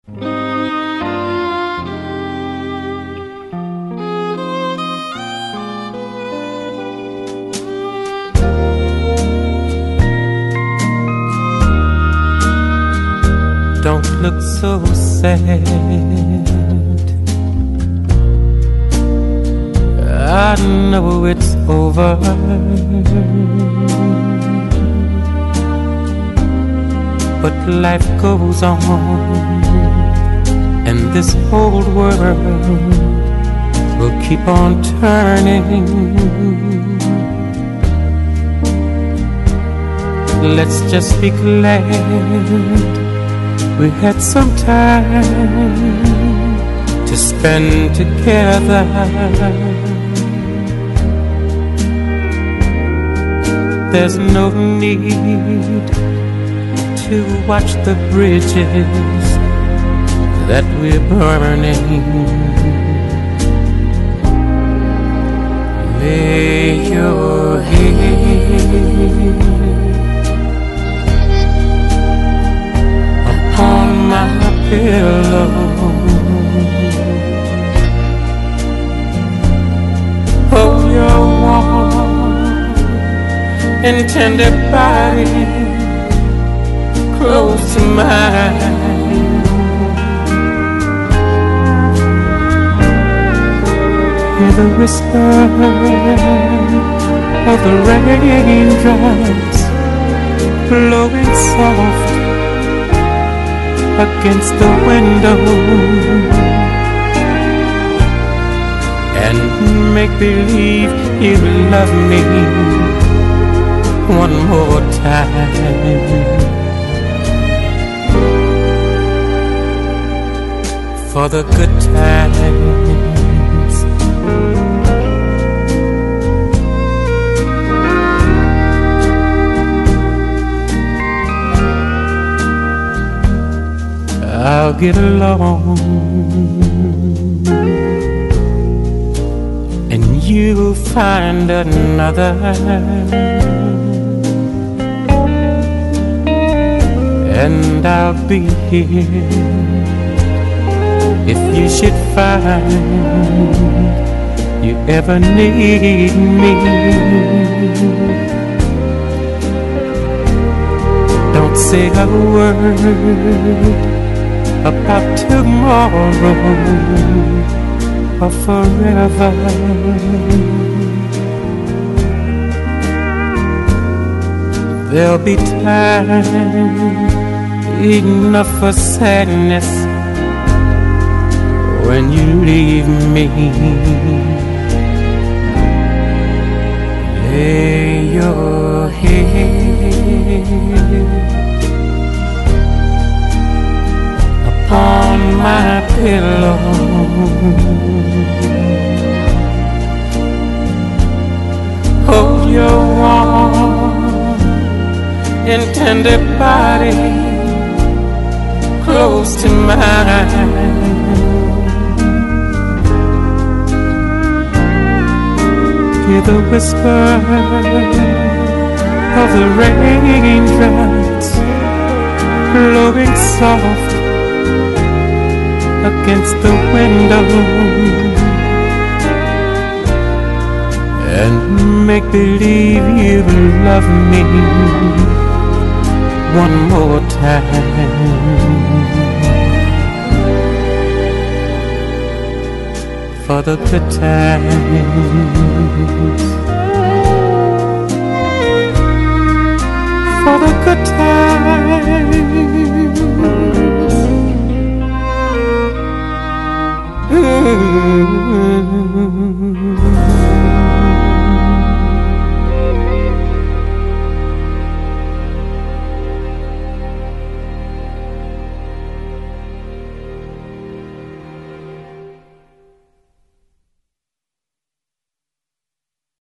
Don't look so sad. I know it's over, but life goes on, and this old world will keep on turning. Let's just be glad we had some time to spend together. There's no need to watch the bridges that we're burning. Lay your head upon my pillow. Hold your warm and tender body close to mine. Hear the whisper of the raindrops blowing soft against the window, and make believe you love me one more time. For the good times, I'll get along, and you'll find another, and I'll be here if you should find you ever need me. Don't say a word about tomorrow or forever. There'll be time enough for sadness when you leave me. Lay your head upon my pillow. Hold your warm and tender body close to mine. Hear the whisper of the raindrops blowing soft against the window, and make believe you love me one more time. For the good times, for the good times. Ooh.